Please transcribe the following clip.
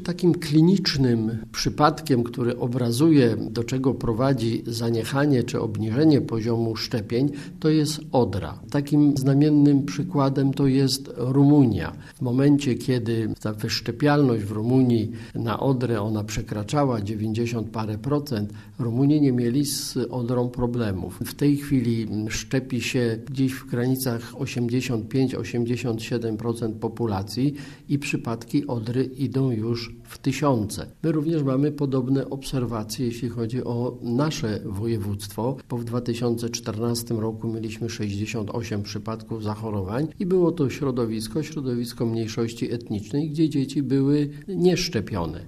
takim klinicznym przypadkiem, który obrazuje, do czego prowadzi zaniechanie czy obniżenie poziomu szczepień, to jest odra. Takim znamiennym przykładem to jest Rumunia. W momencie, kiedy ta wyszczepialność w Rumunii na odrę ona przekraczała 90 parę procent, Rumuni nie mieli z odrą problemów. W tej chwili szczepi się gdzieś w granicach 85-87% populacji i przypadki odry idą już w tysiące. My również mamy podobne obserwacje, jeśli chodzi o nasze województwo, bo w 2014 roku mieliśmy 68 przypadków zachorowań i było to środowisko mniejszości etnicznej, gdzie dzieci były nieszczepione.